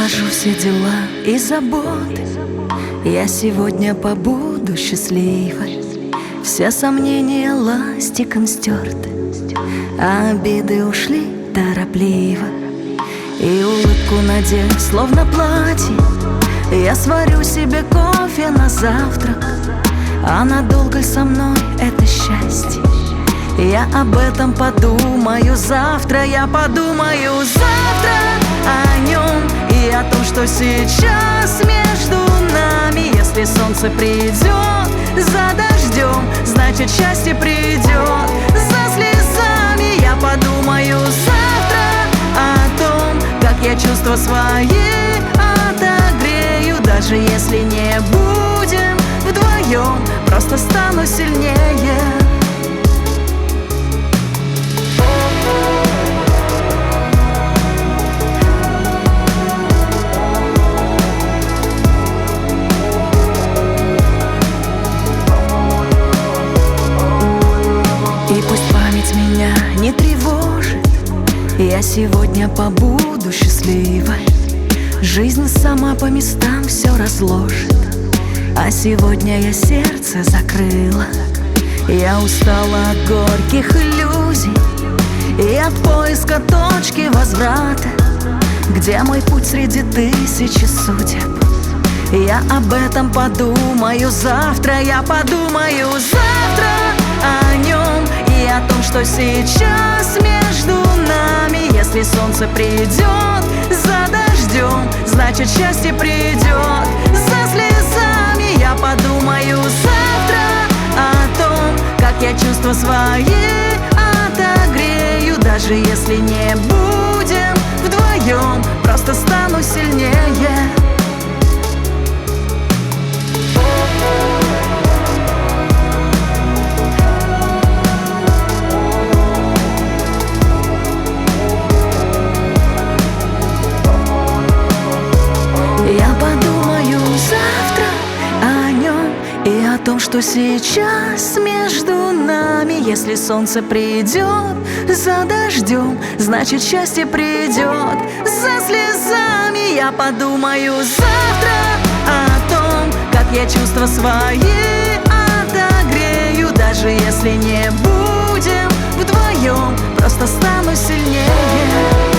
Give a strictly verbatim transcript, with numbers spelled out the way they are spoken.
Отложу все дела и заботы, я сегодня побуду счастливой. Все сомнения ластиком стерты, а обиды ушли торопливо. И улыбку надев, словно платье, я сварю себе кофе на завтрак. А надолго ли со мной это счастье? Я об этом подумаю завтра. Я подумаю завтра о нем и о том, что сейчас между нами. Если солнце придет за дождем, значит счастье придет за слезами. Я подумаю завтра о том, как я чувства свои отогрею. Даже если не будем вдвоем, просто стану сильнее. И пусть память меня не тревожит, я сегодня побуду счастливой. Жизнь сама по местам все разложит, а сегодня я сердце закрыла. Я устала от горьких иллюзий и от поиска точки возврата, где мой путь среди тысячи судеб. Я об этом подумаю завтра. Я подумаю завтра о нем и о том, что сейчас между нами. Если солнце придет за дождем, значит счастье придет за слезами. Я подумаю завтра о том, как я чувства свои отогрею. Даже если не будем вдвоем, просто стану сильнее. Я подумаю завтра о нем и о том, что сейчас между нами. Если солнце придет за дождем, значит счастье придет за слезами. Я подумаю завтра о том, как я чувства свои отогрею. Даже если не будем вдвоем, просто стану сильнее.